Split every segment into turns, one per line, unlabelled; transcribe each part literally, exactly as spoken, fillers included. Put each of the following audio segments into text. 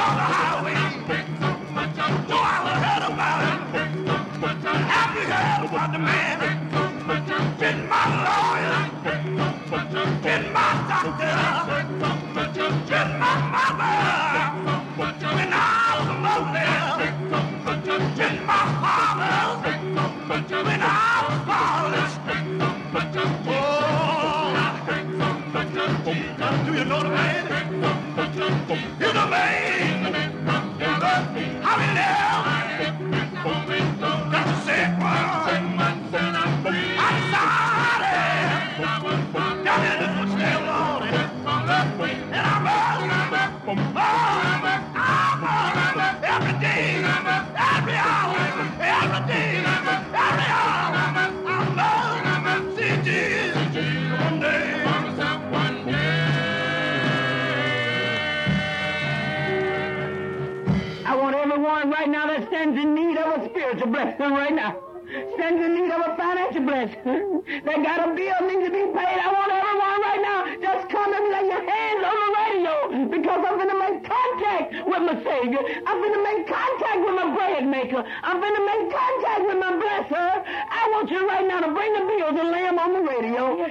on the highway. No, I heard about it. Have you heard about the man? Been my lawyer, been my doctor, been my mother. When I was lonely, been my father. When I was fatherless. Do you know the man? You the man. How he live? Got to say it, well. I'm sorry. Down in the footstep, Lord. And I'm up. I'm up. Every day. Every hour. Every day. Every hour. I'm up. See Jesus one day.
I want everyone right now that stands in need of a spiritual blessing right now, stands in need of a financial blessing, that got a bill needs to be paid. I want everyone right now just come and lay your hands on the radio, because I'm going to make contact with my Savior. I'm going to make contact with my bread maker. I'm going to make contact with my blesser. I want you right now to bring the bills and lay them on the radio.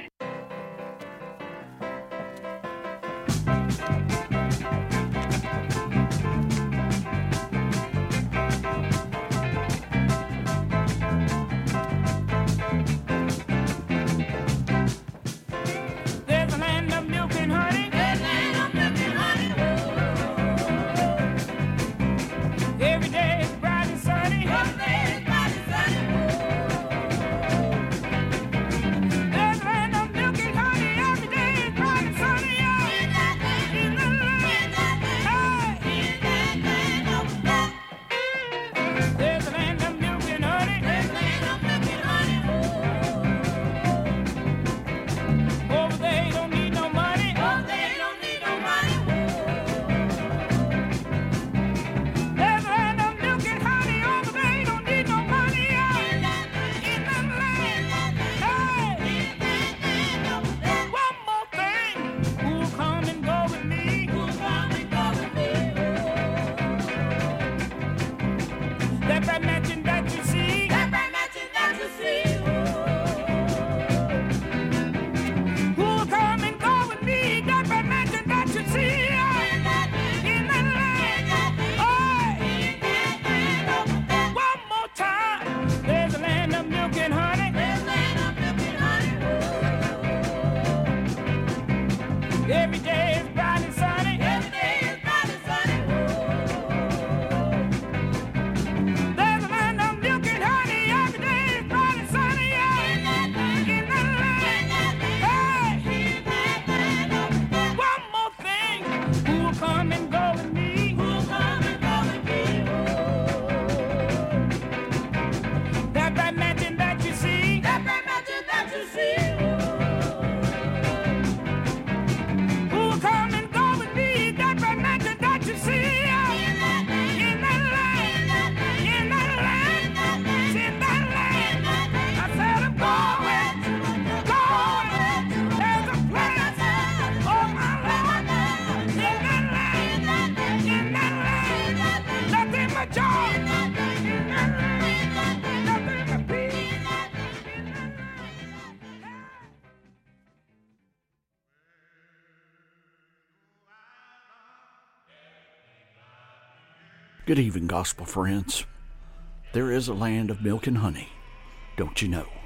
Good evening, gospel friends. There is a land of milk and honey, don't you know?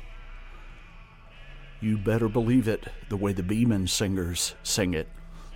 You better believe it the way the Beeman singers sing it.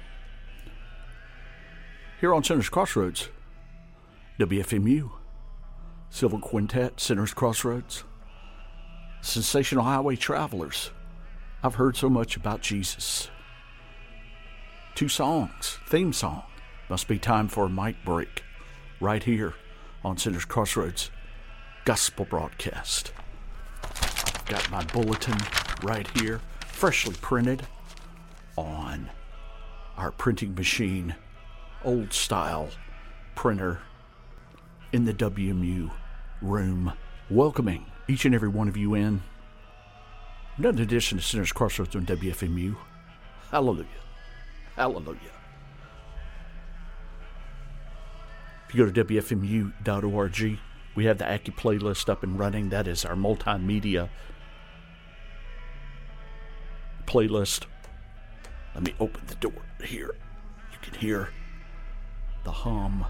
Here on Sinners Crossroads, W F M U, Silver Quintet, Sinners Crossroads, Sensational Highway Travelers. I've heard so much about Jesus. Two songs, theme song. Must be time for a mic break. Right here on Sinners Crossroads Gospel Broadcast. Got my bulletin right here, freshly printed on our printing machine, old style printer in the W M U room, welcoming each and every one of you in. Another edition of Sinners Crossroads on W F M U. Hallelujah. Hallelujah. If you go to W F M U dot org, we have the Accu playlist up and running. That is our multimedia playlist. Let me open the door here. You can hear the hum.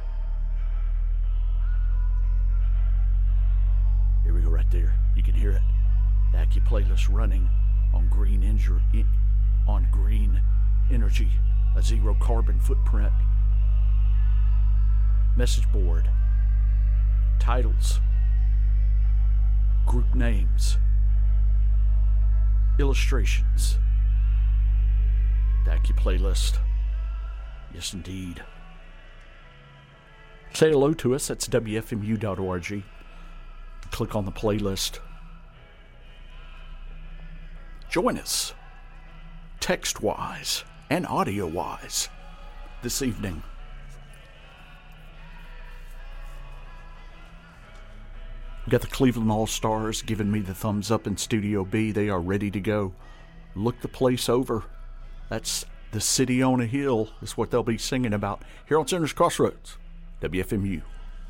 Here we go right there. You can hear it. The Accu playlist running on green injur- on green energy, a zero carbon footprint. Message board, titles, group names, illustrations. The Accu playlist. Yes, indeed. Say hello to us. That's W F M U dot org. Click on the playlist. Join us, text-wise and audio-wise, this evening. We got the Cleveland All-Stars giving me the thumbs up in Studio B. They are ready to go. Look the place over. That's the city on a hill is what they'll be singing about here on Center's Crossroads, W F M U.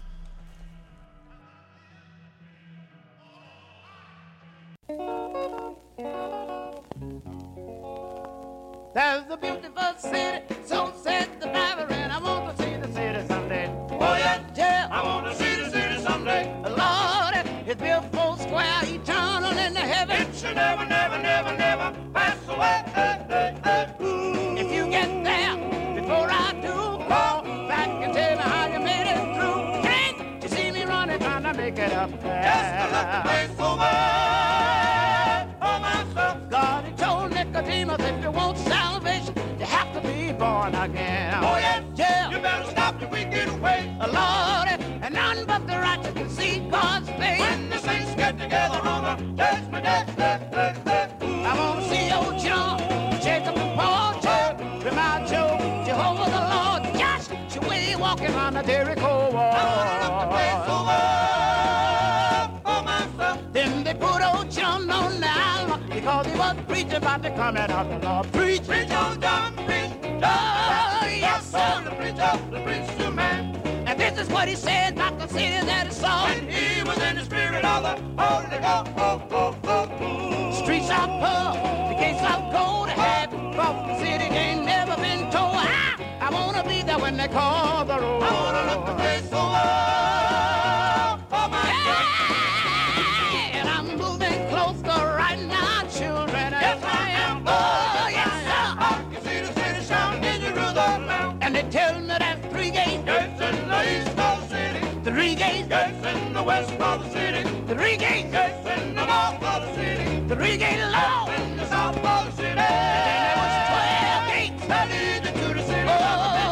There's a beautiful city, so said the driver, and I want to see the city someday.
Oh yeah,
Yeah,
I want to see the city someday.
Lord, it's built full square, eternal in the heaven.
It should never, never, never, never pass away. Hey, hey, hey. Ooh.
If you get there before I do, call back and tell me how you made it through. Can't you see me running, trying to make it up there?
Just to look the place over. Oh myself.
God, he told Nicodemus, if you want salvation, you have to be born again.
Oh yeah,
Yeah.
you better stop the wicked way.
Lord, and none but the righteous can see God's face.
When the saints get together on the judgment day, hey, hey, hey. Ooh.
I want to see old John, Jacob and Paul, Job, remind Job, Jehovah the Lord, Josh, your way walking on the Jericho wall.
I wanna look the place over. Oh myself.
Then they put old John on the island because he was preaching about the coming of the Lord. Preach,
Preach on John, preach.
oh yes sir.
The preacher, the preacher man.
And this is what he said about the city that he saw.
When he was in the spirit of the Holy Ghost. Oh, oh, oh, oh.
Streets are pearl, the gates are gold. Had crossed the city, ain't never been told. I, I wanna be there when they call the roll.
I wanna look the place over. Oh my God.
Yeah, and I'm moving closer right now, children.
Yes, I am.
Oh, yes, sir.
I can see the city shining in Jerusalem.
And they tell me there's three gates,
Gates in the east of the city.
three gates,
Gates in the west of the city.
three gates,
Gates in the north of the city.
three gates long.
Gates in the south of the city.
And there was twelve gates.
That lead you to the city.
Oh,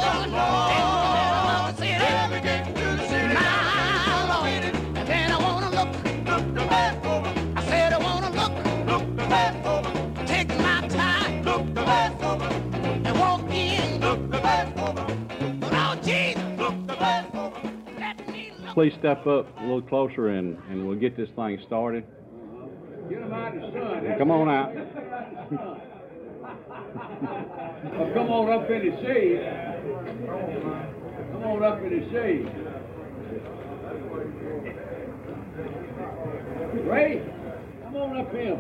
Oh,
in the middle of the city.
every gate to the city.
My Lord. And then I wanna look,
Look the way over.
I said I wanna look,
Look the way over.
take my time
Look the way over.
and walk in.
Look the way over.
But oh, Jesus,
Look the way over.
let me look.
Please step up a little closer and, and we'll get this thing started. Come on out.
Well, come on up in the shade. Come on up in the shade. Ray, come on up here.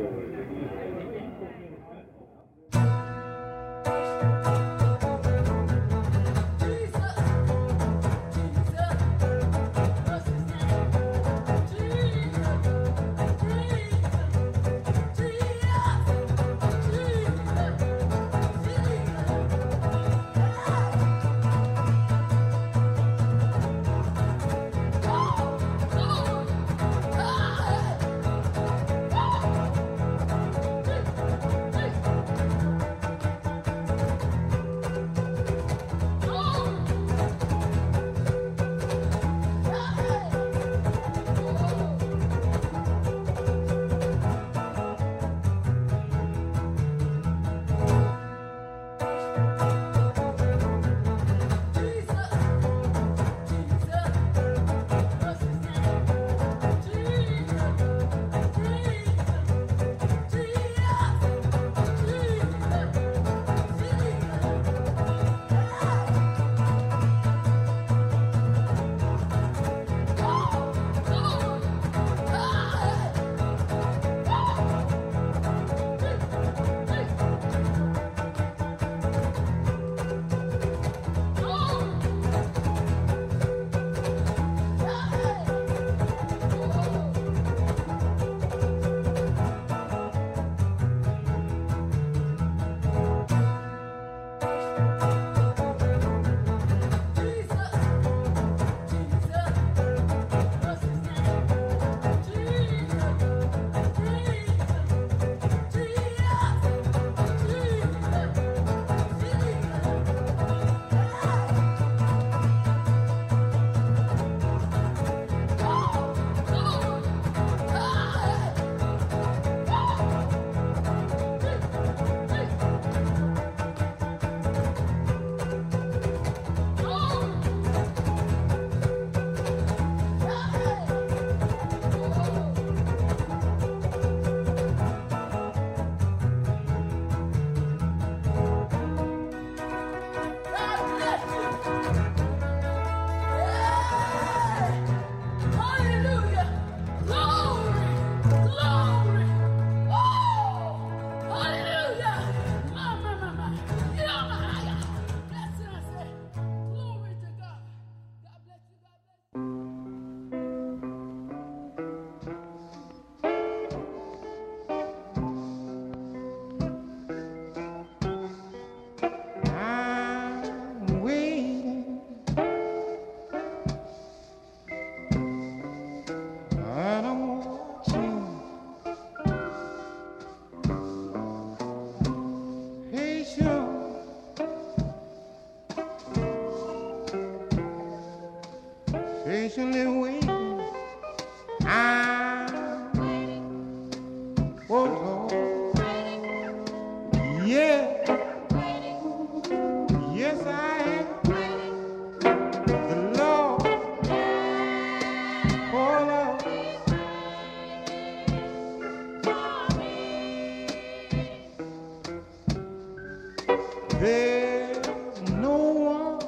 There's no one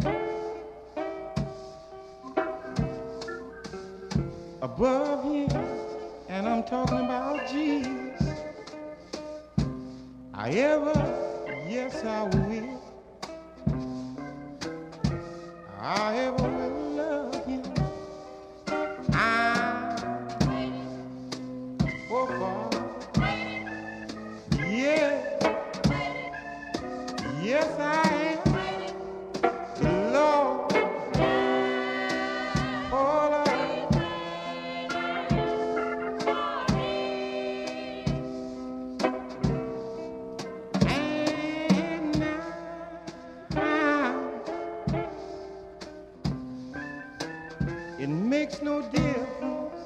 above him, and I'm talking about Jesus. I ever, yes I will, I ever will love him. I, oh God, yeah, yes I am, Lord, oh Lord. And now, it makes no difference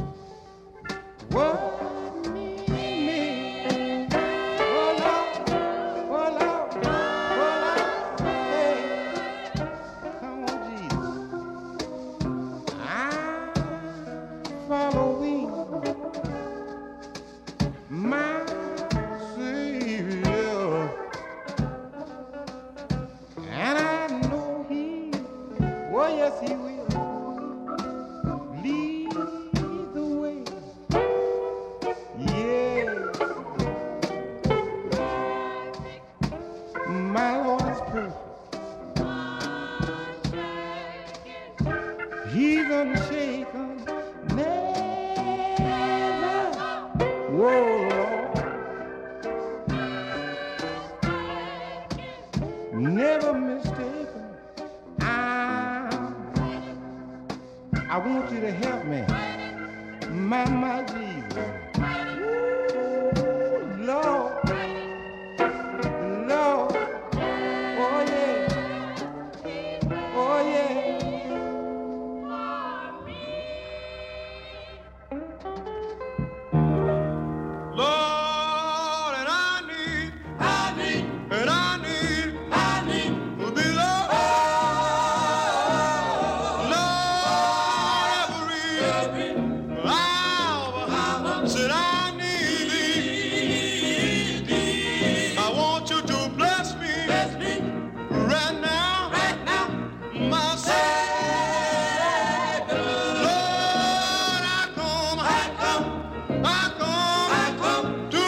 what me means. Oh Lord, oh Lord, oh Lord, hey, come on Jesus. I'm following my Savior, and I know He, oh yes He will. Lead the way, yeah. My Lord is perfect. He's unshaken, never. Whoa, Lord, never mistaken. I, I want you to help me, my, my Jesus. Ooh, Lord, Lord, oh yeah, oh yeah. Lord, and I need, I need, and I need, I need to be loved. Lord, every hour, said I need thee. I want you to bless me, bless me right now, right now, my Savior. Lord, I come, I come, I come, I come to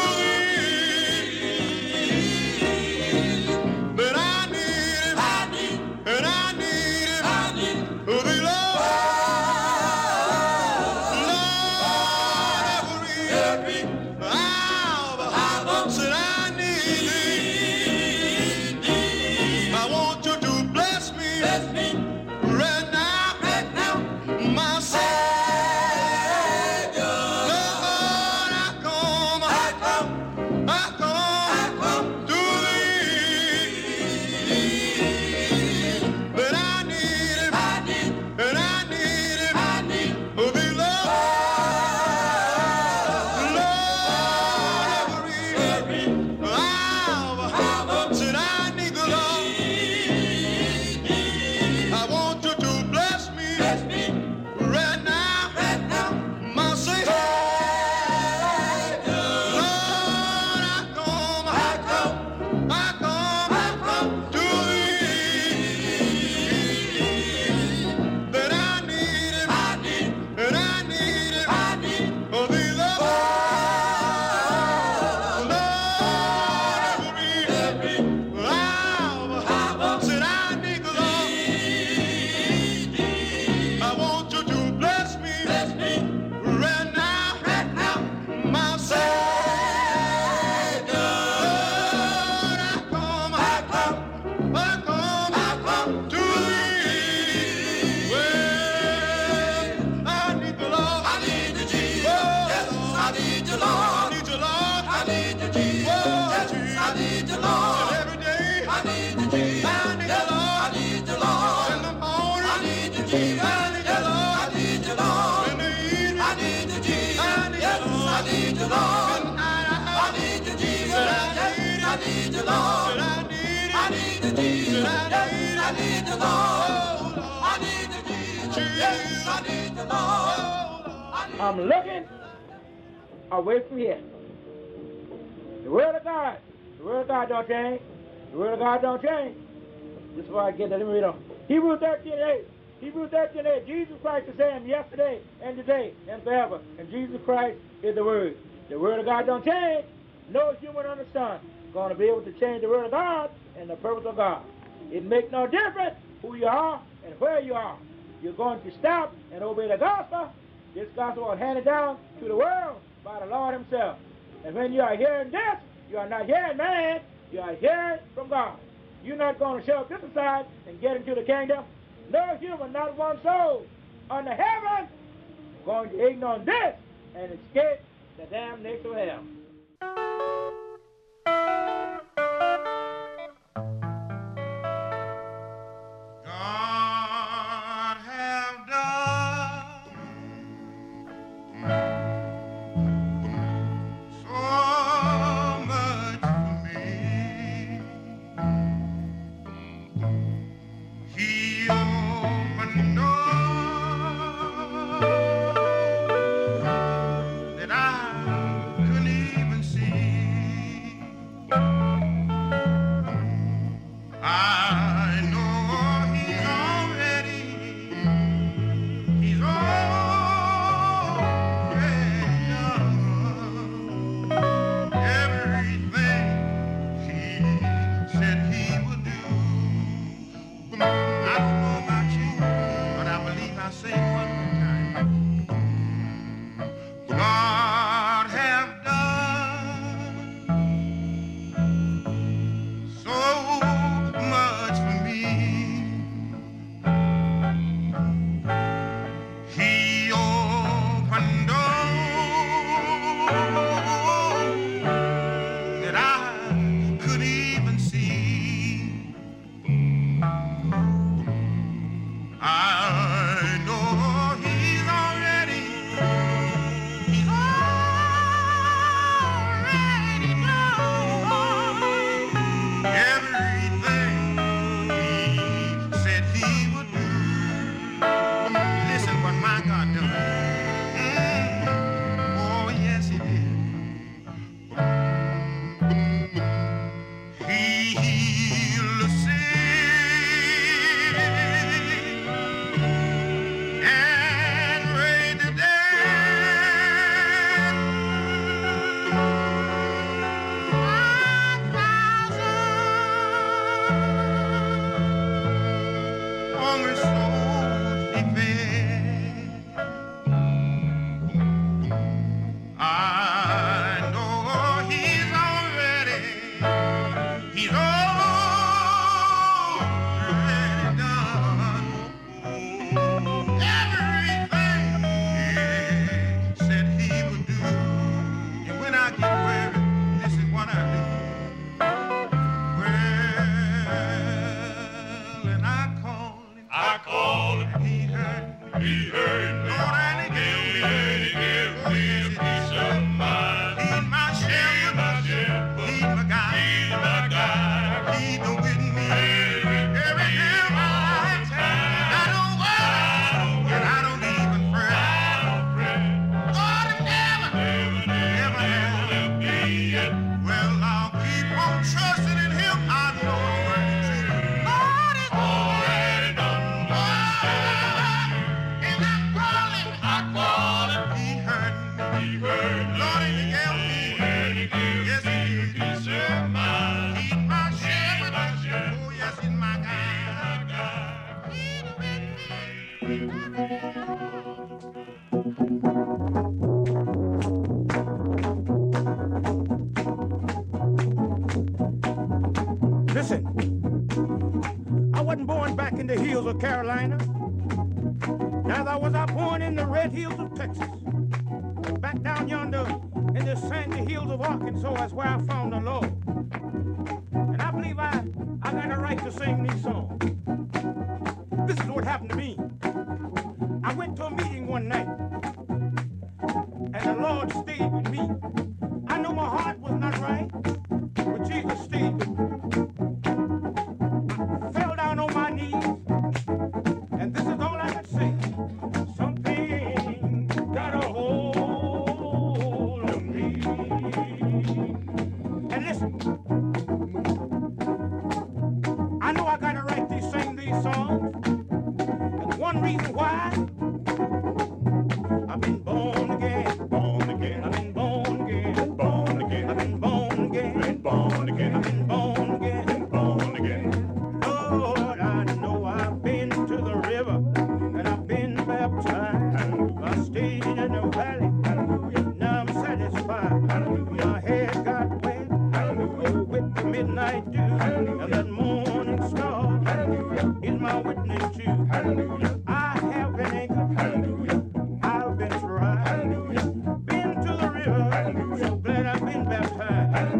thee. But I need, I need, and I need, I need thee, Lord. Lord, every, every hour, said I need thee. I want you to bless me, bless me right now, right now, my Savior. Lord, I come, I come, I come, I come to thee. But I need him, I need, and I need him, I need thee, Lord. Lord, every, every hour, said I need the Lord. I want you to bless me, bless me right now, right now, my Savior. Lord, I come, I come, I come, I come to thee. That I need him, I need, and I need him, I need thee, Lord. Lord, every, every hour, said I need the Lord. I want you to bless me, bless me right now, right now, my Savior. Lord, I come, I come, I come, I come to thee. Well, I need the Lord. I need the Jesus. Yes, I need the Lord. I need the Lord. I need the Jesus. Yes, I need the Lord. Every day. I need the Jesus. I need the Lord. I need the Lord. In the morning. I need the Jesus. I need the Lord. I need the Lord. In the evening. I need the Jesus. I need the Lord. I need the Lord. I need the Jesus. I need the Lord. I need the Jesus. I need the Lord. I need the Jesus. Yes, I need the Lord.
I'm looking away from here. The word of God, the word of God don't change. The word of God don't change. This is why I get that. Let me read on. Hebrews thirteen eight. Hebrews thirteen eight. Jesus Christ is the same yesterday and today and forever. And Jesus Christ is the word. The word of God don't change. No human under the sun is going to be able to change the word of God and the purpose of God. It makes no difference who you are and where you are. You're going to stop and obey the gospel. This gospel was handed down to the world by the Lord himself. And when you are hearing this, you are not hearing man, you are hearing from God. You're not going to shove this aside and get into the kingdom. No human, not one soul under heaven, going to ignore this and escape the damnation of hell.
God have done so much for me. He opened doors that I couldn't even see. I know he's already, he's already done everything he said he would do. I don't know about you, but I believe I'll say it one more time. God have done so much for me. He opened doors that I could even see. I know he's already, he's already done everything he said he would do. Listen what my God done. Mm. Oh, yes, he did. He healed the sick and raised the dead. Five thousand hungry souls he fed. I know he's already, he's already done everything he said he would do. And when I get weary, this is what I do. Well, and I call him, I call him, he heard me, he heard me, Lord, and he gave me, and he gave me a peace of mind. He's my shepherd, my shepherd, he's my guide, he's my guide, he's the with me every day of my time. I don't worry, and I don't even fret. God has never, never, never left me yet. Well, I'll keep on trusting in him. I know it's true. Lord is already done my sin. And I call him, I call him. He heard me, he heard me. Lord, and he gave me, yes, he did. Peace of mind. He's my shepherd, my shepherd. Oh, yes, he's my guide. He's with
Listen, I wasn't born back in the hills of Carolina. Neither was I born in the red hills of Texas. Back down yonder in the sandy hills of Arkansas is where I found the Lord. And I believe I, I got a right to sing these songs. This is what happened to me. I went to a meeting one night, and the Lord stayed with me. I know my heart was not right, but Jesus stayed with me. I fell down on my knees, and this is all I could say. Something got a hold of me. And listen,
I know I got a right to sing these songs. And one reason why, I've been born again, born again. I've been born again, born again. I've been born again, been born again. I've been born again, been born again. Lord, I know I've been to the river and I've been baptized. I stayed in the valley. Now I'm satisfied. My head got wet. Oh, with the midnight dew. And that morning star is my witness too. I have been anchored. I've been tried. Been to the river. So glad I've been baptized.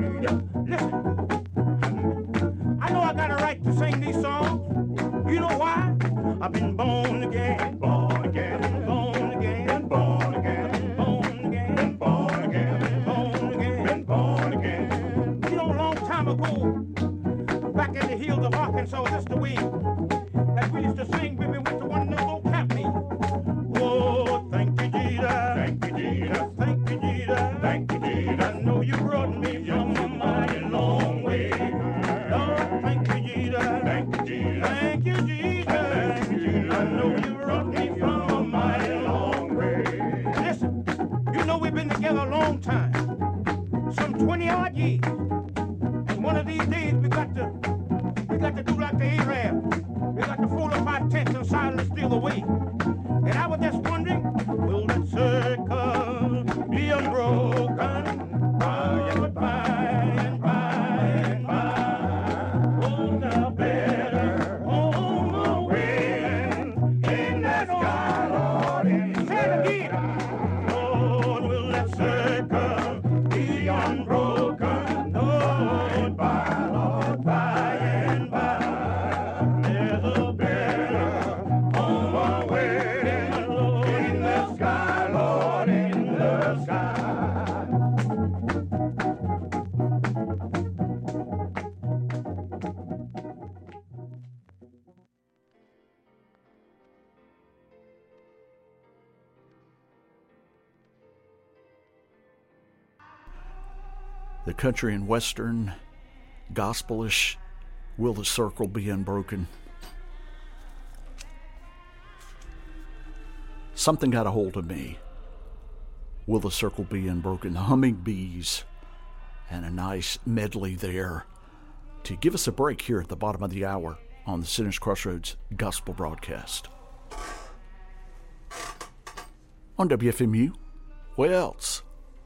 Listen, I know I got a right to sing these songs. You know why? I've been born again. Born again. Born again. Born again. Born again. Born again. Born again. Born again. You know, a long time ago, back in the hills of Arkansas, that's the way that we used to sing when we went to one of those old camp meetings. Oh, thank you, Jesus. Thank you, Jesus. Thank you, Jesus. Thank you, Jesus. I know you brought me from a mighty long way. Lord, thank you, Jesus. Thank you, Jesus. Thank you, Jesus. Thank you, Jesus. I know you brought me from a mighty long way. Listen, you know we've been together a long time, some twenty odd years. And one of these days we got to we got to do like the Arab. We got to fold up our tents and silently steal away. And I was just wondering, will that circle be unbroken by and by and by and by? Oh, now better on the wind in the sky, Lord, in the sky. Lord, will that circle be unbroken? Lord, by, Lord, by and by. There's a better on the way, Lord, in the sky, Lord, in the sky.
The country and western, gospelish, Will the Circle Be Unbroken? Something got a hold of me. Will the Circle Be Unbroken? The Humming Bees, and a nice medley there to give us a break here at the bottom of the hour on the Sinners Crossroads Gospel Broadcast. On W F M U, where else?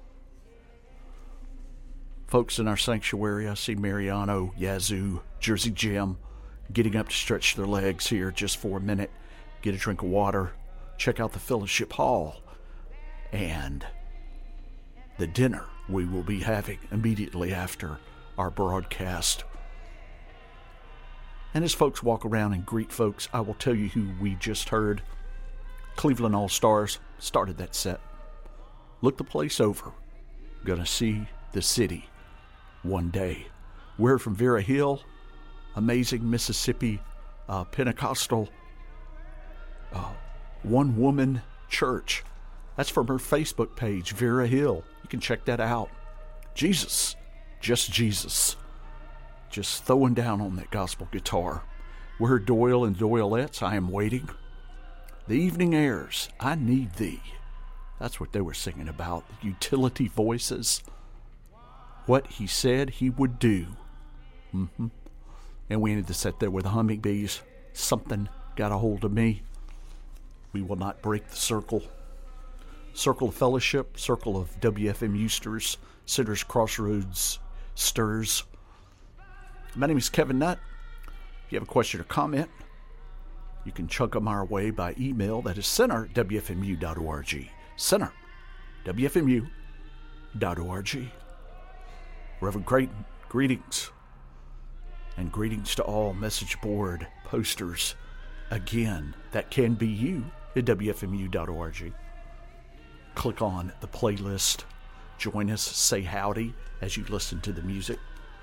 Folks in our sanctuary, I see Mariano, Yazoo, Jersey Jim getting up to stretch their legs here just for a minute, get a drink of water, check out the fellowship hall, and the dinner we will be having immediately after our broadcast. And as folks walk around and greet folks, I will tell you who we just heard. Cleveland All-Stars started that set. Look the place over. Gonna see the city one day. We're from Vera Hill, amazing Mississippi uh, Pentecostal uh, one-woman church. That's from her Facebook page, Vera Hill. You can check that out. Jesus, just Jesus, just throwing down on that gospel guitar. We're Doyle and Doylettes, I Am Waiting. The evening airs, I Need Thee. That's what they were singing about. Utility voices. What he said he would do. Mm-hmm. And we ended to sit there with the Humming Bees. Something got a hold of me. We will not break the circle. Circle of fellowship, circle of W F M Eusters, Sinners Crossroads Stirs. My name is Kevin Nutt. If you have a question or comment, you can chug them our way by email. That is center, W F M U dot org. Center, W F M U dot org. Reverend Creighton, greetings. And greetings to all message board posters. Again, that can be you at W F M U dot org. Click on the playlist. Join us. Say howdy as you listen to the music.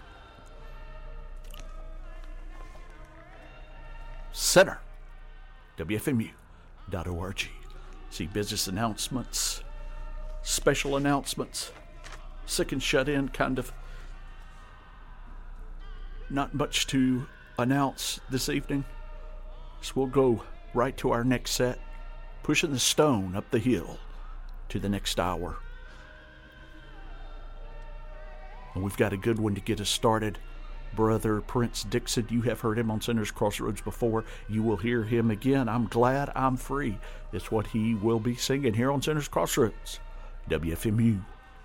Center, W F M U dot org. See business announcements, special announcements, sick and shut in, kind of not much to announce this evening is we'll go right to our next set, pushing the stone up the hill to the next hour. And we've got a good one to get us started. Brother Prince Dixon, you have heard him on Sinners Crossroads before. You will hear him again. I'm Glad I'm Free. It's what he will be singing here on Sinners Crossroads, W F M U.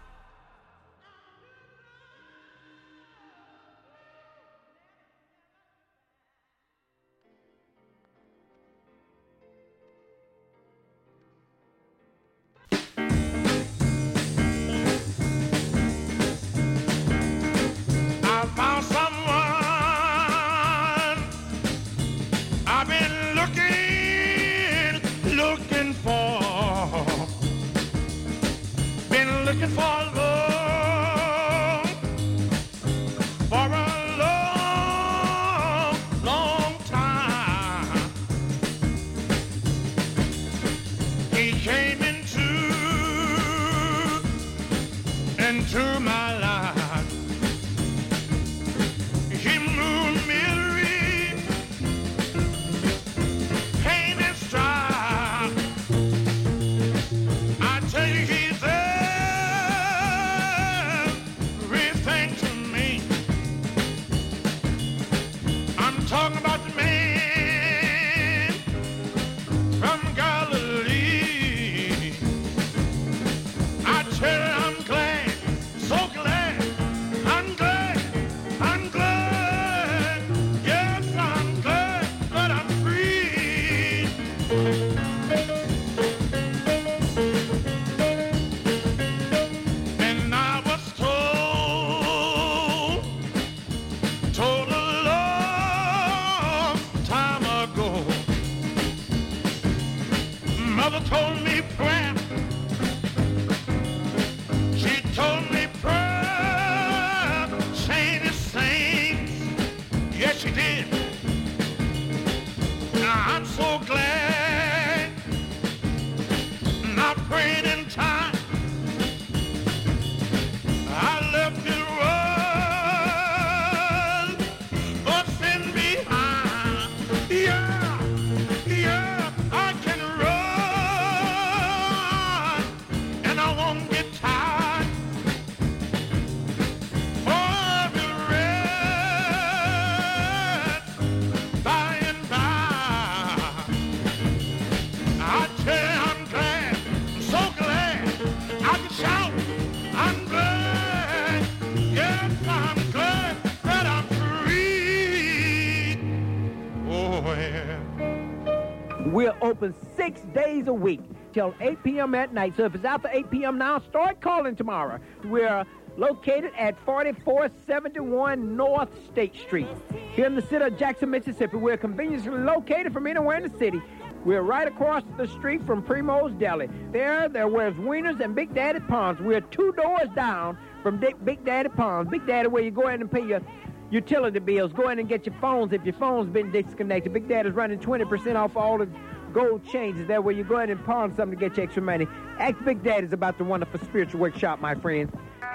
We're open six days a week till eight p.m. at night. So if it's after eight p.m. now, start calling tomorrow. We're located at forty-four seventy-one North State Street here in the city of Jackson, Mississippi. We're conveniently located from anywhere in the city. We're right across the street from Primo's Deli. There, there was Wieners and Big Daddy Ponds. We're two doors down from Big Daddy Ponds. Big Daddy, where you go in and pay your utility bills. Go in and get your phones if your phone's been disconnected. Big Daddy's running twenty percent off all the gold changes there where you go in and pawn something to get you extra money. Ask Big Daddy's about the wonderful spiritual workshop, my friends.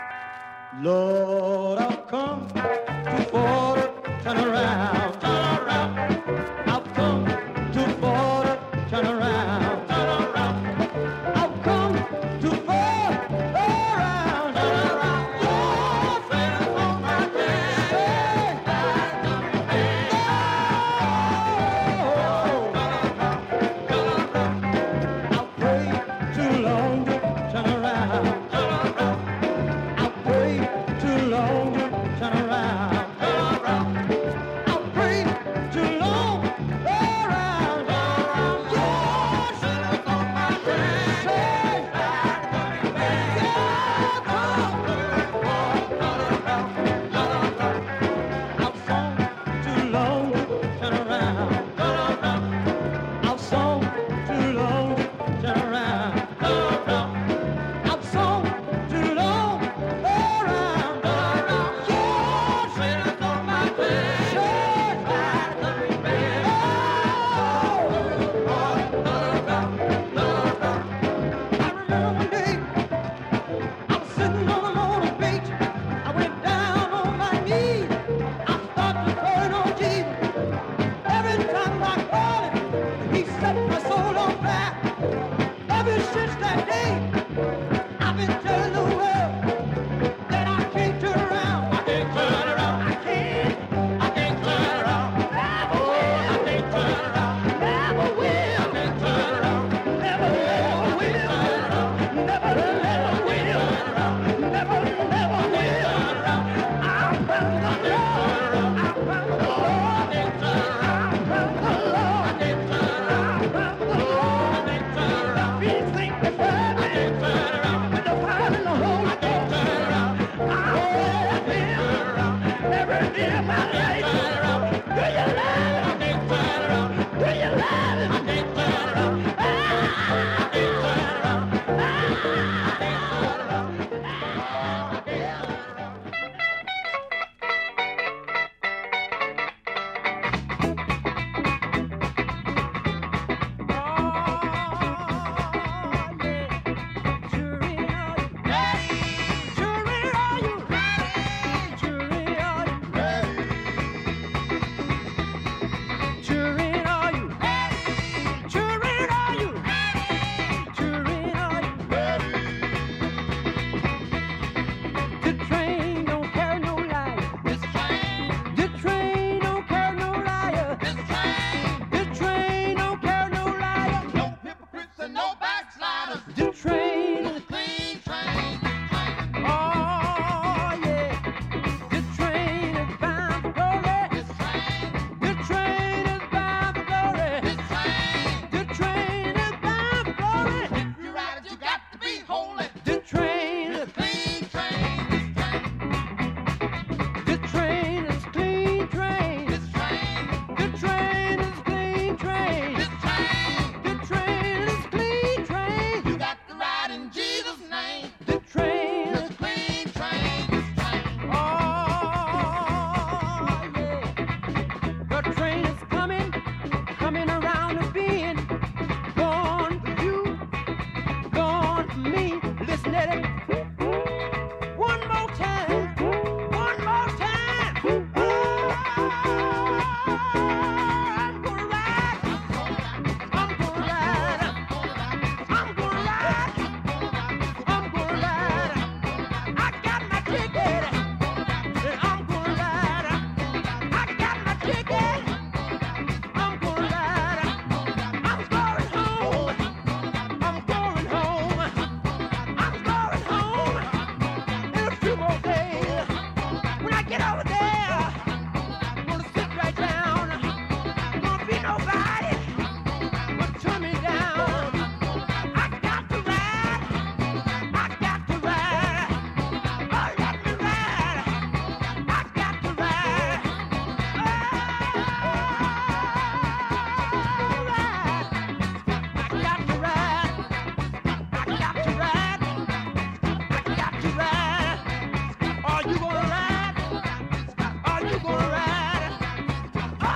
Lord, I've come to Florida, turn around, turn around. I've come to Florida, turn around, turn around. I've come to Florida, turn around, turn around. Lord, friends on my day. Oh, I've prayed too long to turn around, turn around. I've prayed too long to turn around, turn around. I've prayed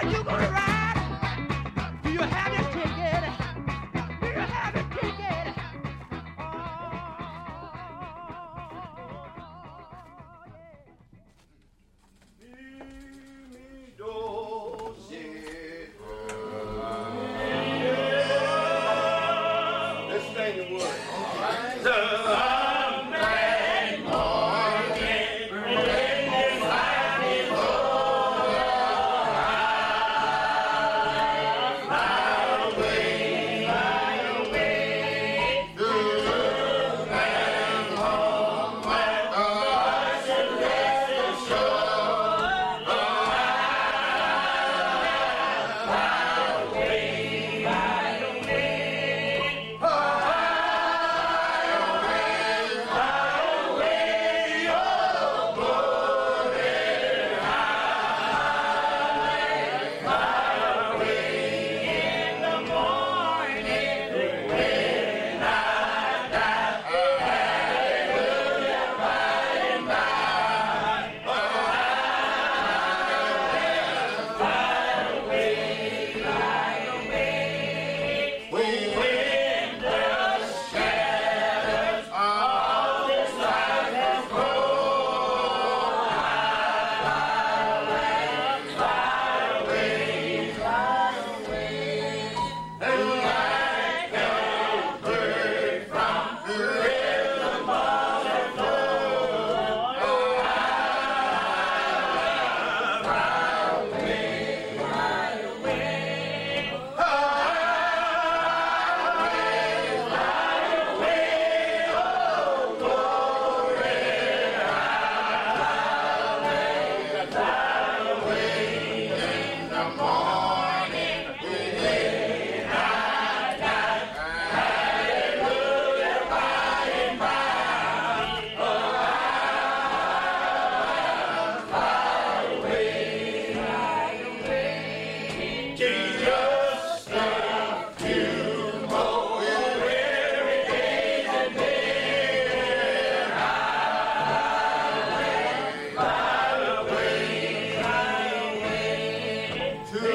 Are you gonna ride? Do you have your ticket? Do you have your ticket?
Let's sing the word. To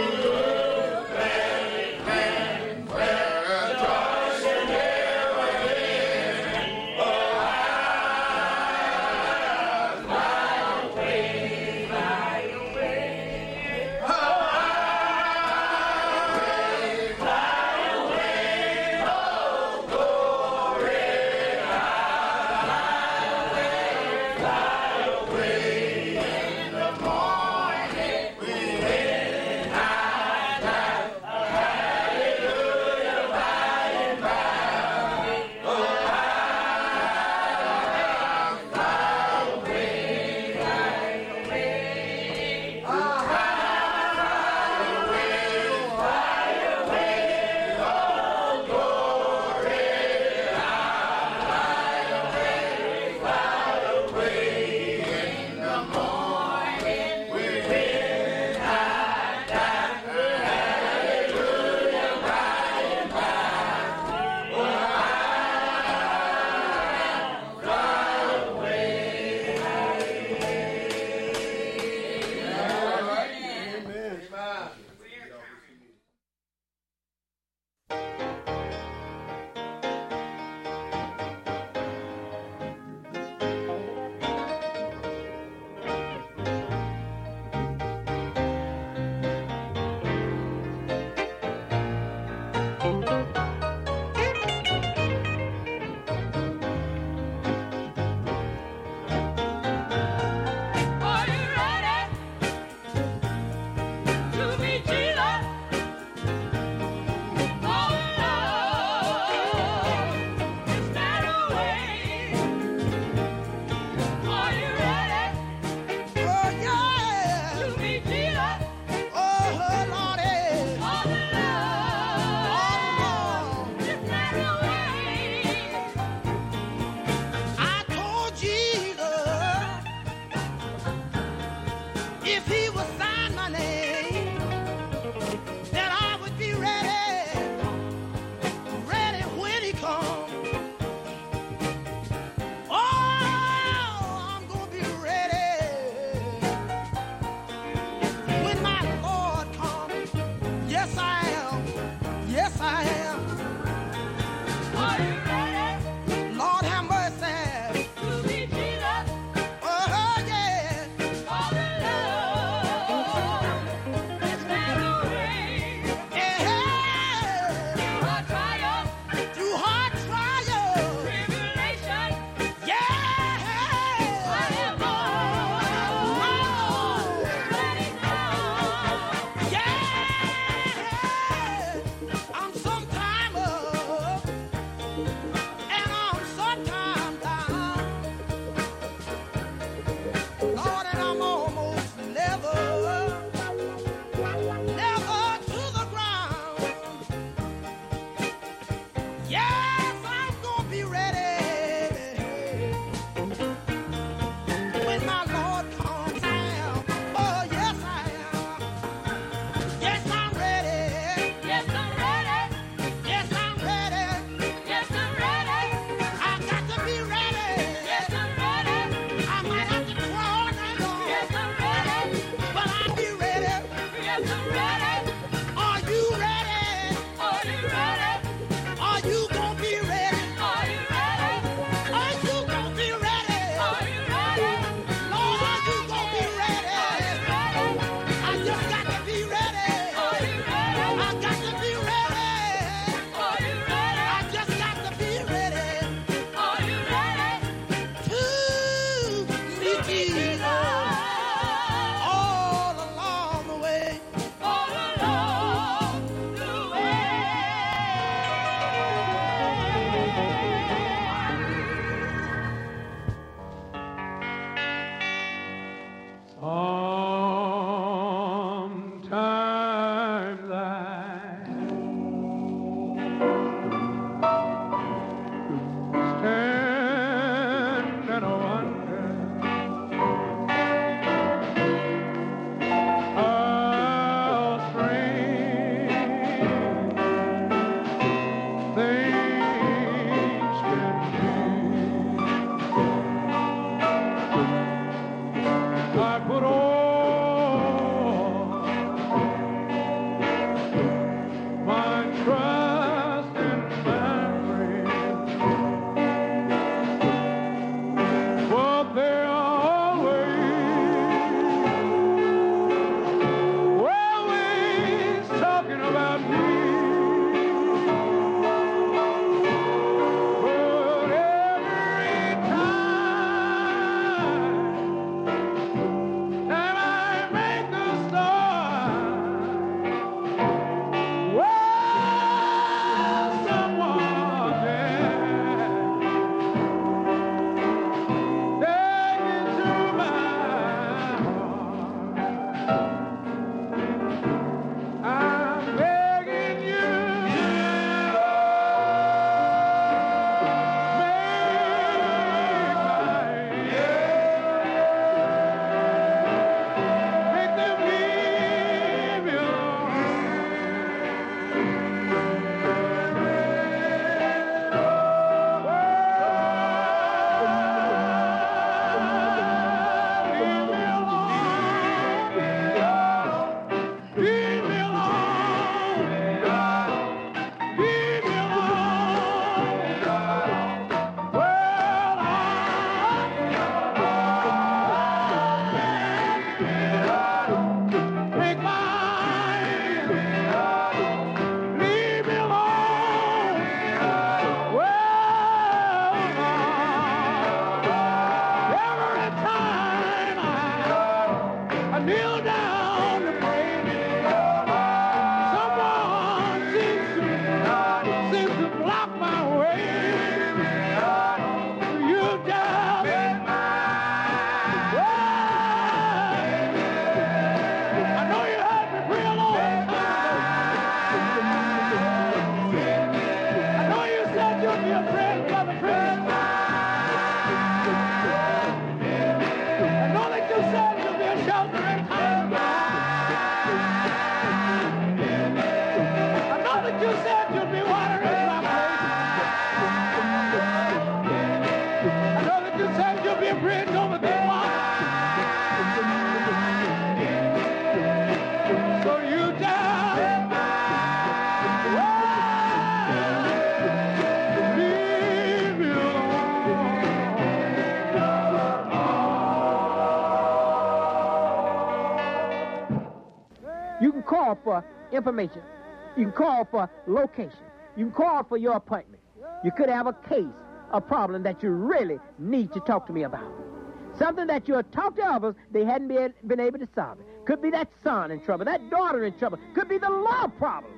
You can call for information. You can call for location. You can call for your appointment. You could have a case, a problem that you really need to talk to me about. Something that you'll talk to others, they hadn't been, been able to solve it. Could be that son in trouble, that daughter in trouble. Could be the law problem.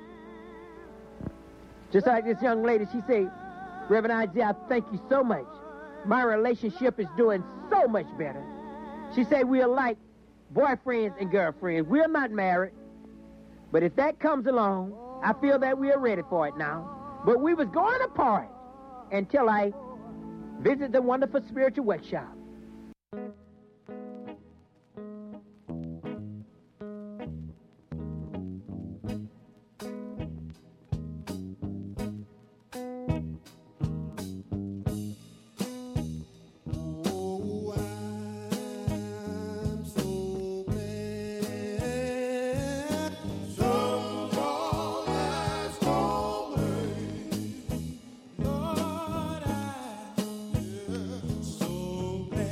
Just like this young lady, she said, Reverend Isaiah, thank you so much. My relationship is doing so much better. She said we're like boyfriends and girlfriends. We're not married. But if that comes along, I feel that we are ready for it now. But we was going apart until I visit the wonderful spiritual workshop.
So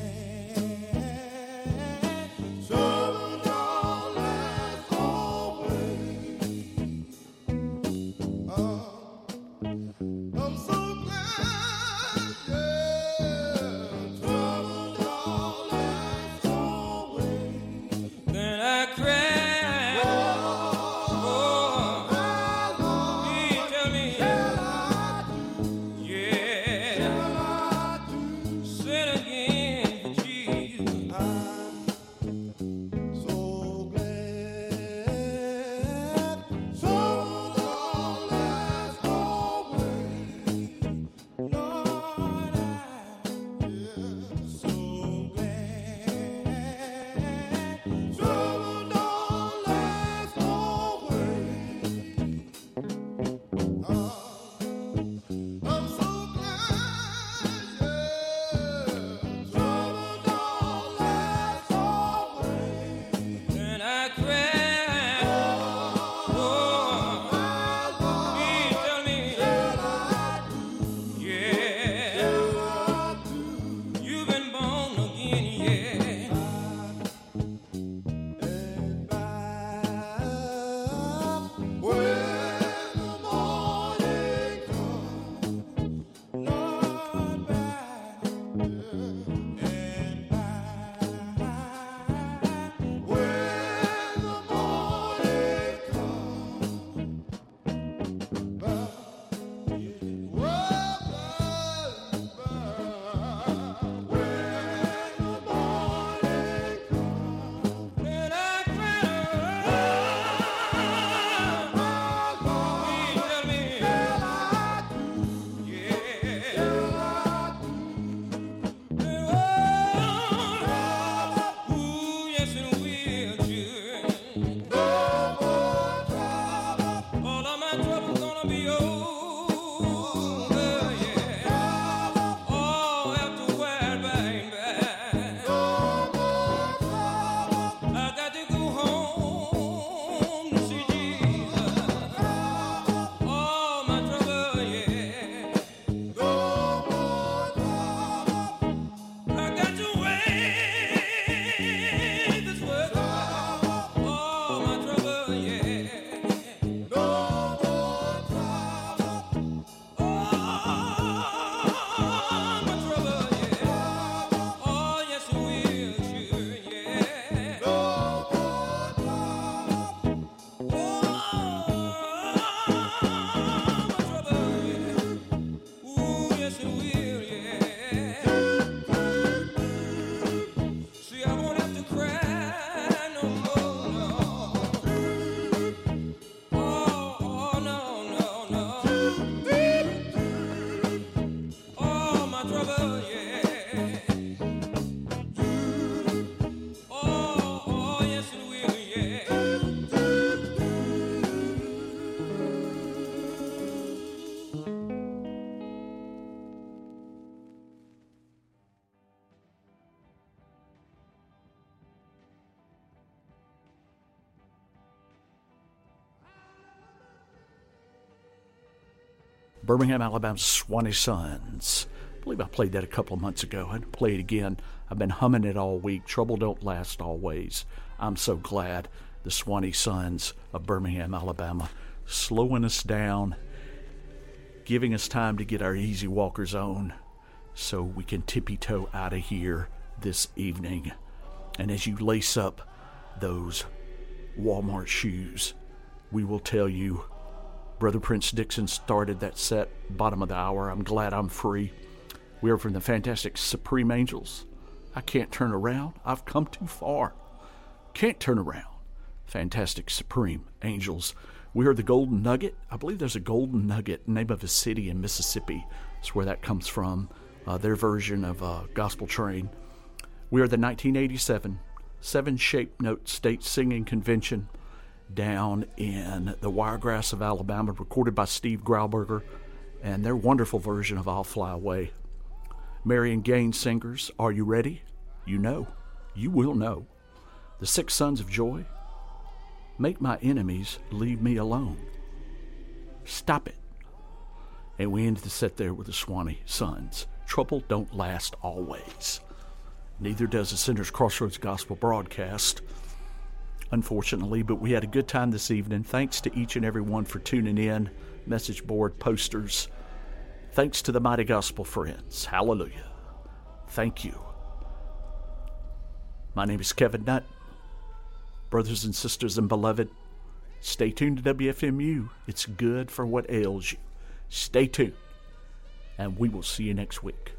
Birmingham, Alabama's Swanee Sons. I believe I played that a couple of months ago. I had to play it again. I've been humming it all week. Trouble don't last always. I'm so glad the Swanee Sons of Birmingham, Alabama, slowing us down, giving us time to get our easy walkers on so we can tippy-toe out of here this evening. And as you lace up those Walmart shoes, we will tell you, Brother Prince Dixon started that set, bottom of the hour. I'm glad I'm free. We are from the fantastic Supreme Angels. I can't turn around. I've come too far. Can't turn around. Fantastic Supreme Angels. We are the Golden Nugget. I believe there's a Golden Nugget, name of a city in Mississippi. That's where that comes from. Uh, their version of uh, Gospel Train. We are the nineteen eighty-seven Seven Shape Note State Singing Convention down in the Wiregrass of Alabama, recorded by Steve Grauberger, and their wonderful version of I'll Fly Away. Marion Gaines singers, Are You Ready? You know. You will know. The Six Sons of Joy, Make My Enemies Leave Me Alone. Stop It. And we ended the set there with the Swanee Sons. Trouble don't last always. Neither does the Sinners Crossroads Gospel broadcast, unfortunately, but we had a good time this evening. Thanks to each and every one for tuning in. Message board, posters. Thanks to the Mighty Gospel Friends. Hallelujah. Thank you. My name is Kevin Nutt. Brothers and sisters and beloved, stay tuned to W F M U. It's good for what ails you. Stay tuned, and we will see you next week.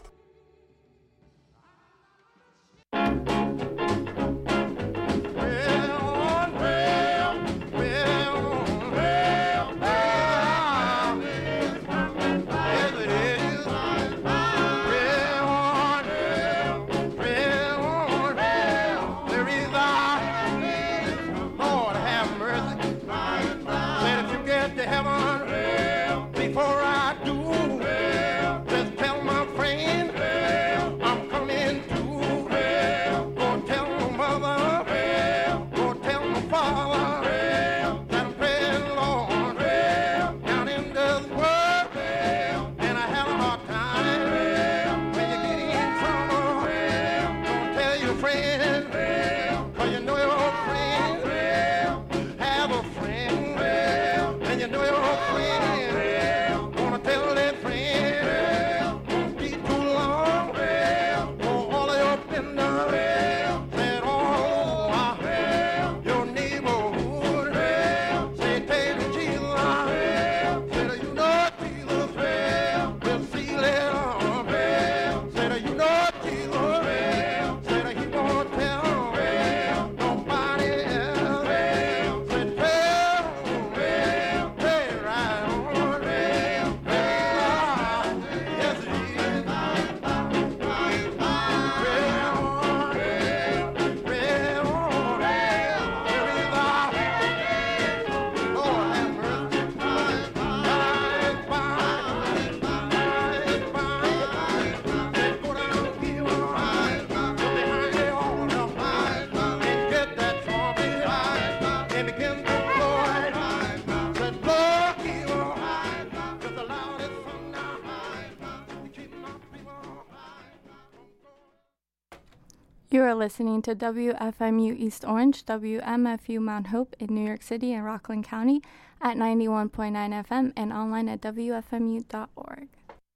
You are listening to W F M U East Orange, W M F U Mount Hope in New York City and Rockland County at ninety-one point nine F M and online at W F M U dot org.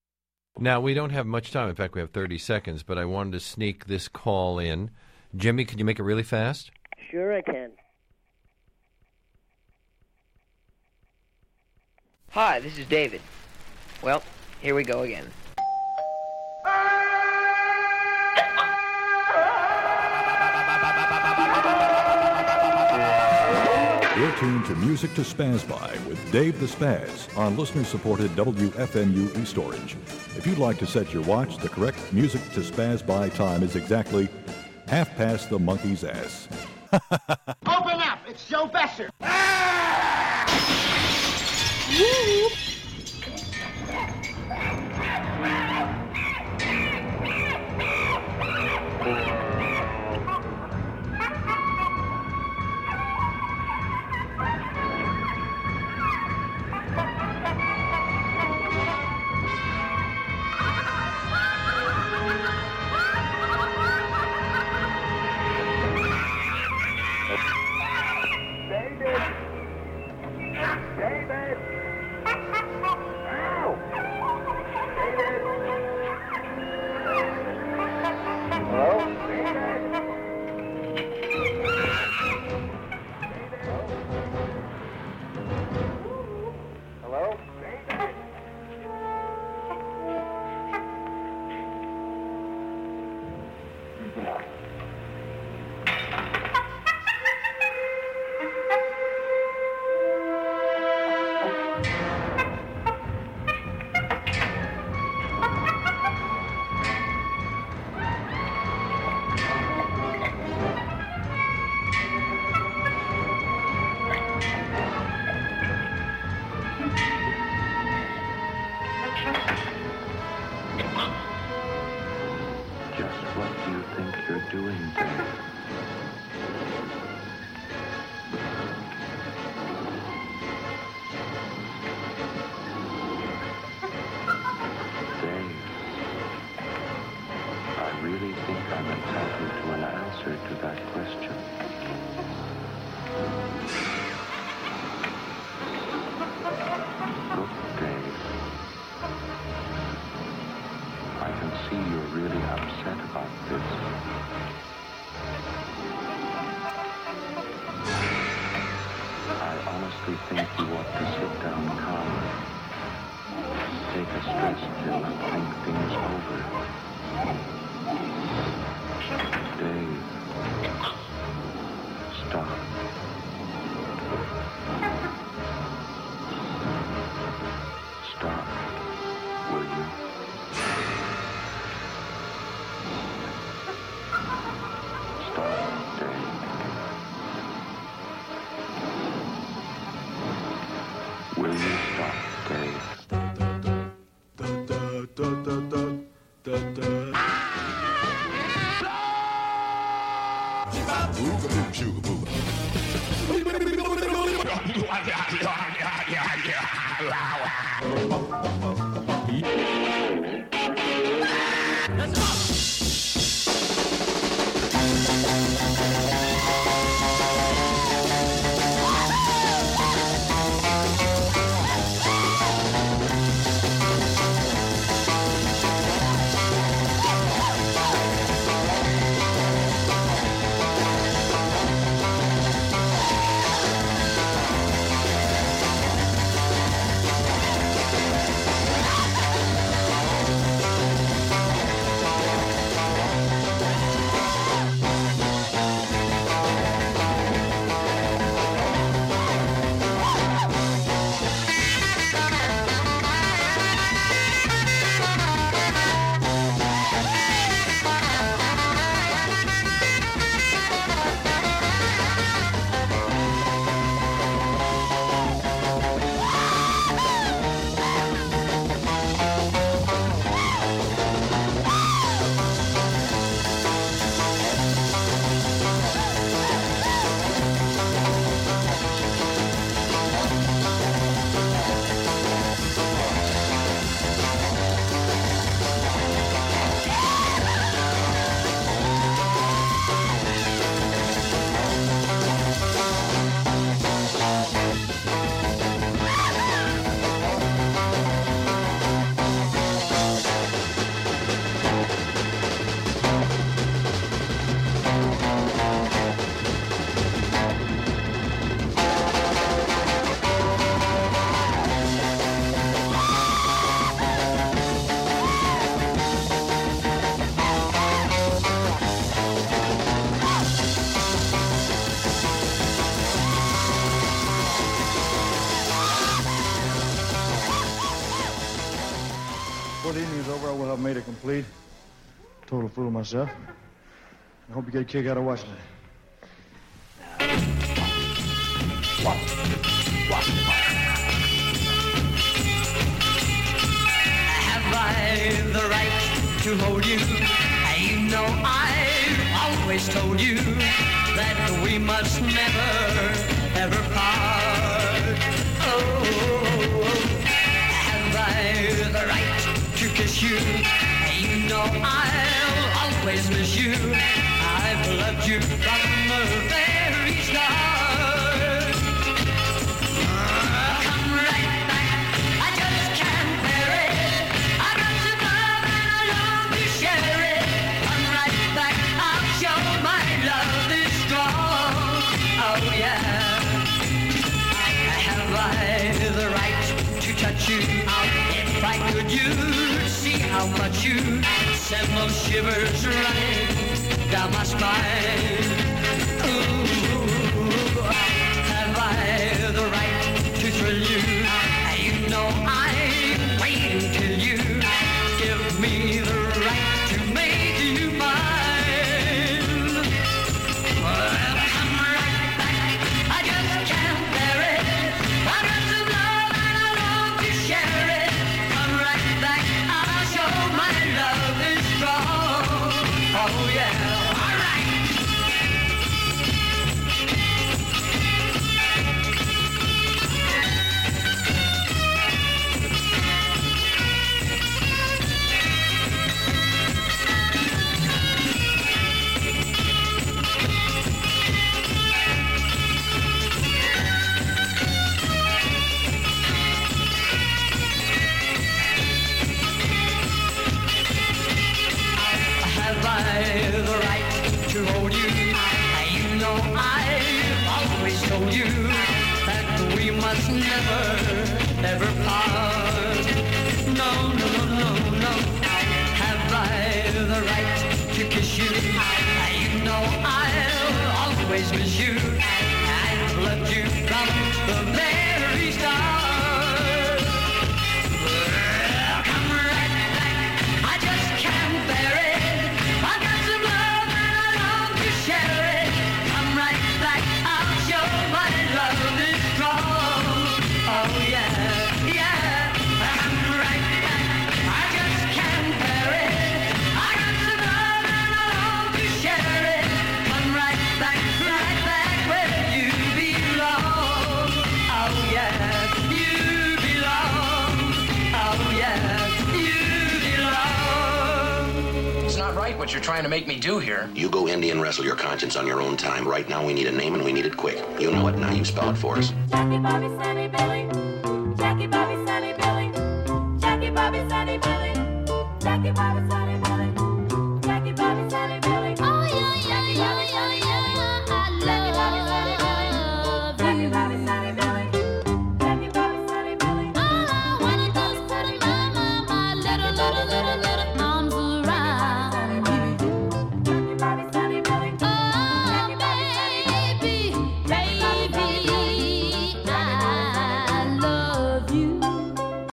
Now, we don't have much time. In fact, we have thirty seconds, but I wanted to sneak this call in. Jimmy, can you make it really fast?
Sure I can. Hi, this is David. Well, here we go again.
You're tuned to Music to Spaz By with Dave the Spaz on listener-supported W F M U East Orange. If you'd like to set your watch, the correct Music to Spaz By time is exactly half past the monkey's ass.
Open up! It's Joe Besser!
David! Hello? Hello?
Just what do you think you're doing, Dave? Dave, I really think I'm entitled to an answer to that question. Look, Dave, I can see you're really upset about this. I honestly think you ought to sit down calmly, take a stress pill and think things over. Dave, stop. Stop, will you? Stop, Dave. Will you stop, Dave?
Before the evening's over, I will have made it complete. Total fool of myself. I hope you get a kick out of watching it.
Have I the right to hold you? You know I've always told you that we must never, ever part. Oh, have I the right to kiss you? You know I'll always miss you. I've loved you from the very start. touch you. If I could, you'd see how much you send those shivers running down my spine. Ooh, have I the right to thrill you? You know I'm waiting till you give me the right to make you mine. Well, come right back, I just can't bear it. I got some love and I long to share it. Come right back, I'll show my love is strong. Oh yeah, all right. Have I the right to hold you? You know I've always told you that we must never, ever part. No, no, no, no, no. Have I the right to kiss you? You know I'll always miss you. I've loved you from the very start. Well, come right back, I just can't bear it. I got some love and I long to share it. Come right back, I'll show my love is strong. Oh yeah, yeah. Come right back, I just can't bear it. I got some love and I long to share it. Come right back, right back where you belong. Oh yeah, you belong. Oh yeah, you belong.
It's not right what you're trying to make me do here.
You go Indian wrestle your conscience on your own time. Right now we need a name and we need it quick. You know it, now you spell it for us.
Jackie, Bobby, Sammy, Billy.